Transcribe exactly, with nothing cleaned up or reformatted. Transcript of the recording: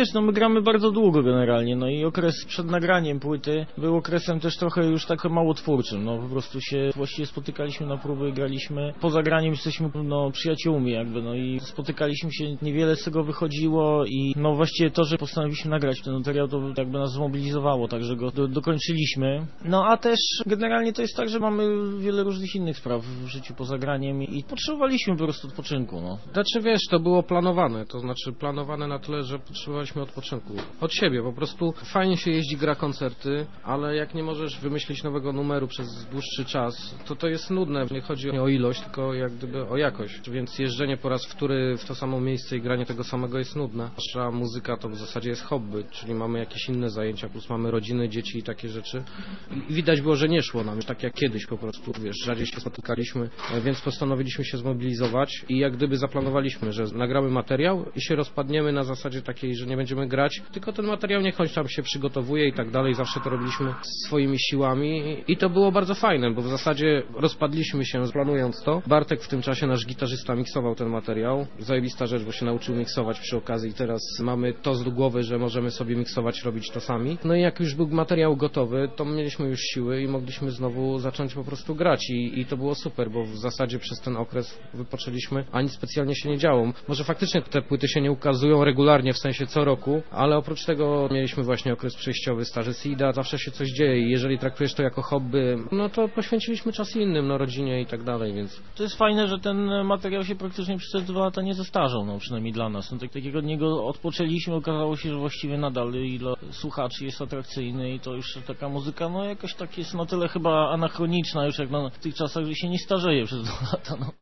wiesz, no my gramy bardzo długo generalnie, no i okres przed nagraniem płyty był okresem też trochę już tak małotwórczym, no po prostu się właściwie spotykaliśmy na próby, graliśmy, poza graniem jesteśmy no przyjaciółmi jakby, no i spotykaliśmy się, niewiele z tego wychodziło i no właściwie to, że postanowiliśmy nagrać ten materiał, to jakby nas zmobilizowało, także go do, dokończyliśmy. No a też generalnie to jest tak, że mamy wiele różnych innych spraw w życiu poza graniem i potrzebowaliśmy po prostu odpoczynku, no. Znaczy wiesz, to było planowane, to znaczy planowane na tyle, że potrzebowaliśmy odpoczynku. Od siebie, po prostu fajnie się jeździ, gra koncerty, ale jak nie możesz wymyślić nowego numeru przez dłuższy czas, to to jest nudne. Nie chodzi o ilość, tylko jak gdyby o jakość. Więc jeżdżenie po raz wtóry w to samo miejsce i granie tego samego jest nudne. Nasza muzyka to w zasadzie jest hobby, czyli mamy jakieś inne zajęcia, plus mamy rodziny, dzieci i takie rzeczy. I widać było, że nie szło nam, tak jak kiedyś po prostu, wiesz, rzadziej się spotykaliśmy, więc postanowiliśmy się zmobilizować i jak gdyby zaplanowaliśmy, że nagramy materiał i się rozpadniemy na zasadzie takiej, że nie będziemy grać, tylko ten materiał niech choć tam się przygotowuje i tak dalej, zawsze to robiliśmy swoimi siłami i to było bardzo fajne, bo w zasadzie rozpadliśmy się planując to. Bartek w tym czasie, nasz gitarzysta, miksował ten materiał. Zajebista rzecz, bo się nauczył miksować przy okazji i teraz mamy to z głowy, że możemy sobie miksować, robić to sami. No i jak już był materiał gotowy, to mieliśmy już siły i mogliśmy znowu zacząć po prostu grać i, i to było super, bo w zasadzie przez ten okres wypoczęliśmy, a nic specjalnie się nie działo. Może faktycznie te płyty się nie ukazują regularnie, w sensie co roku, ale oprócz tego mieliśmy właśnie okres przejściowy, staży SIDA, zawsze się coś dzieje i jeżeli traktujesz to jako hobby, no to poświęciliśmy czas innym, no rodzinie i tak dalej, więc... To jest fajne, że ten materiał się praktycznie przez te dwa lata nie zestarzał, no przynajmniej dla nas. No, tak, takiego od niego odpoczęliśmy, okazało się, że właściwie nadal i dla słuchaczy jest atrakcyjny i to już taka muzyka, no jakoś tak jest na tyle chyba anachroniczna już jak na tych czasach, że się nie starzeje przez dwa lata, no.